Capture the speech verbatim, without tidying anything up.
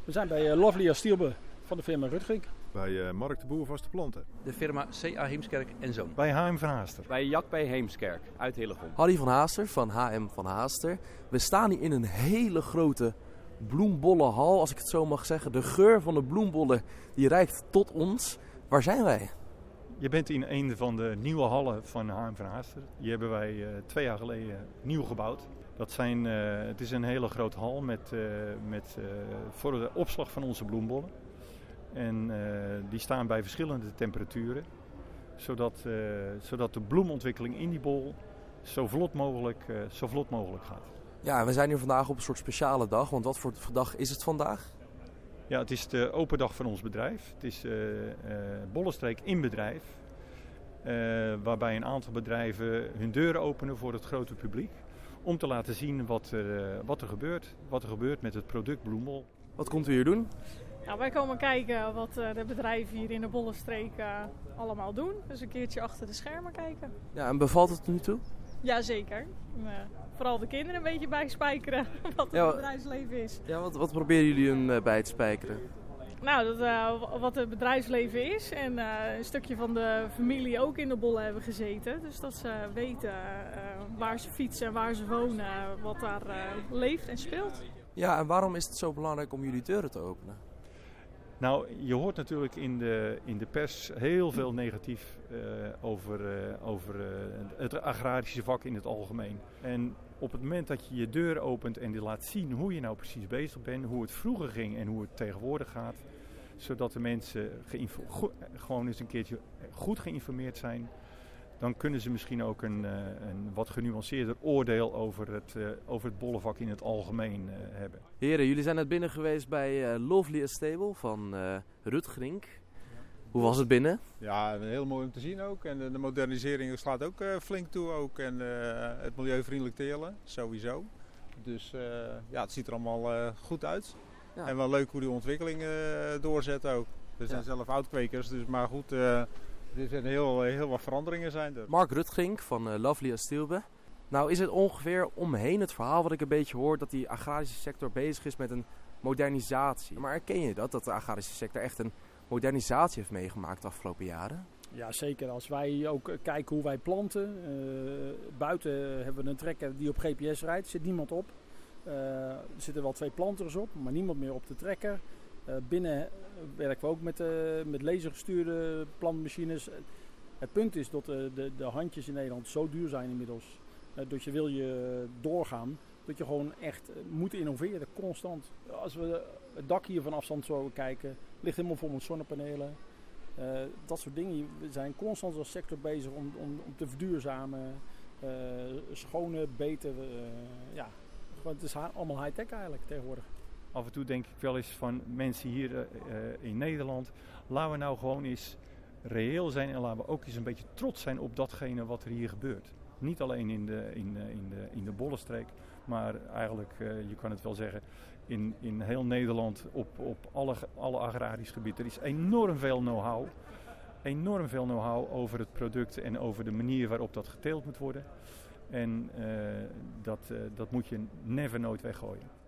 We zijn bij uh, Lovely Stielbe van de firma Rutgring. Bij uh, Mark de Boer Vaste Planten. De firma C A Heemskerk en Zoon. Bij H M van Haaster. Bij Jack bij Heemskerk uit Hillegom. Harry van Haaster van H M van Haaster. We staan hier in een hele grote bloembollenhal, als ik het zo mag zeggen. De geur van de bloembollen die reikt tot ons. Waar zijn wij? Je bent in een van de nieuwe hallen van H M van Haaster. Die hebben wij uh, twee jaar geleden nieuw gebouwd. Dat zijn, uh, het is een hele grote hal met, uh, met uh, voor de opslag van onze bloembollen. En uh, die staan bij verschillende temperaturen. Zodat, uh, zodat de bloemontwikkeling in die bol zo vlot mogelijk, uh, zo vlot mogelijk gaat. Ja, we zijn hier vandaag op een soort speciale dag. Want wat voor dag is het vandaag? Ja, het is de open dag van ons bedrijf. Het is uh, uh, Bollenstreek in bedrijf. Uh, waarbij een aantal bedrijven hun deuren openen voor het grote publiek. Om te laten zien wat er, uh, wat er gebeurt. Wat er gebeurt met het product bloembol. Wat komt u hier doen? Nou, wij komen kijken wat uh, de bedrijven hier in de Bollenstreek uh, allemaal doen. Dus een keertje achter de schermen kijken. Ja, en bevalt het nu toe? Jazeker. Uh, vooral de kinderen een beetje bijspijkeren wat het ja, bedrijfsleven is. Ja, wat, wat proberen jullie hun uh, bij te spijkeren? Nou, dat, uh, wat het bedrijfsleven is en uh, een stukje van de familie ook in de bollen hebben gezeten. Dus dat ze weten uh, waar ze fietsen en waar ze wonen, wat daar uh, leeft en speelt. Ja, en waarom is het zo belangrijk om jullie deuren te openen? Nou, je hoort natuurlijk in de, in de pers heel veel negatief uh, over, uh, over uh, het agrarische vak in het algemeen. En op het moment dat je je deur opent en die laat zien hoe je nou precies bezig bent, hoe het vroeger ging en hoe het tegenwoordig gaat, zodat de mensen geïnfo- go- gewoon eens een keertje goed geïnformeerd zijn, dan kunnen ze misschien ook een, uh, een wat genuanceerder oordeel over het, uh, over het bollenvak in het algemeen uh, hebben. Heren, jullie zijn net binnen geweest bij uh, Lovely Stable van uh, Rutgring. Hoe was het binnen? Ja, heel mooi om te zien ook. En de, de modernisering slaat ook uh, flink toe ook. En uh, het milieuvriendelijk telen, sowieso. Dus uh, ja, het ziet er allemaal uh, goed uit. Ja. En wel leuk hoe die ontwikkeling uh, doorzet ook. We zijn ja. zelf oud-kwekers, dus maar goed... Uh, Er zijn heel, heel wat veranderingen zijn er. Mark Rutgring van uh, Lovely Stielbe. Nou is het ongeveer omheen het verhaal wat ik een beetje hoor dat die agrarische sector bezig is met een modernisatie. Maar herken je dat, dat de agrarische sector echt een modernisatie heeft meegemaakt de afgelopen jaren? Ja, zeker. Als wij ook kijken hoe wij planten. Uh, buiten hebben we een trekker die op G P S rijdt. Er zit niemand op. Uh, er zitten wel twee planters op, maar niemand meer op de trekker. Uh, binnen werken we ook met, uh, met lasergestuurde plantmachines. Het punt is dat uh, de, de handjes in Nederland zo duur zijn inmiddels. Uh, dat je wil je doorgaan. Dat je gewoon echt uh, moet innoveren, constant. Als we het dak hier van afstand zo kijken, ligt helemaal vol met zonnepanelen. Uh, dat soort dingen. We zijn constant als sector bezig om, om, om te verduurzamen. Uh, schone, beter. Uh, ja, het is allemaal high-tech eigenlijk tegenwoordig. Af en toe denk ik wel eens van mensen hier uh, in Nederland, laten we nou gewoon eens reëel zijn en laten we ook eens een beetje trots zijn op datgene wat er hier gebeurt. Niet alleen in de, in, in de, in de Bollenstreek, maar eigenlijk, uh, je kan het wel zeggen, in, in heel Nederland op, op alle, alle agrarisch gebied. Er is enorm veel know-how, enorm veel know-how over het product en over de manier waarop dat geteeld moet worden. En uh, dat, uh, dat moet je never nooit weggooien.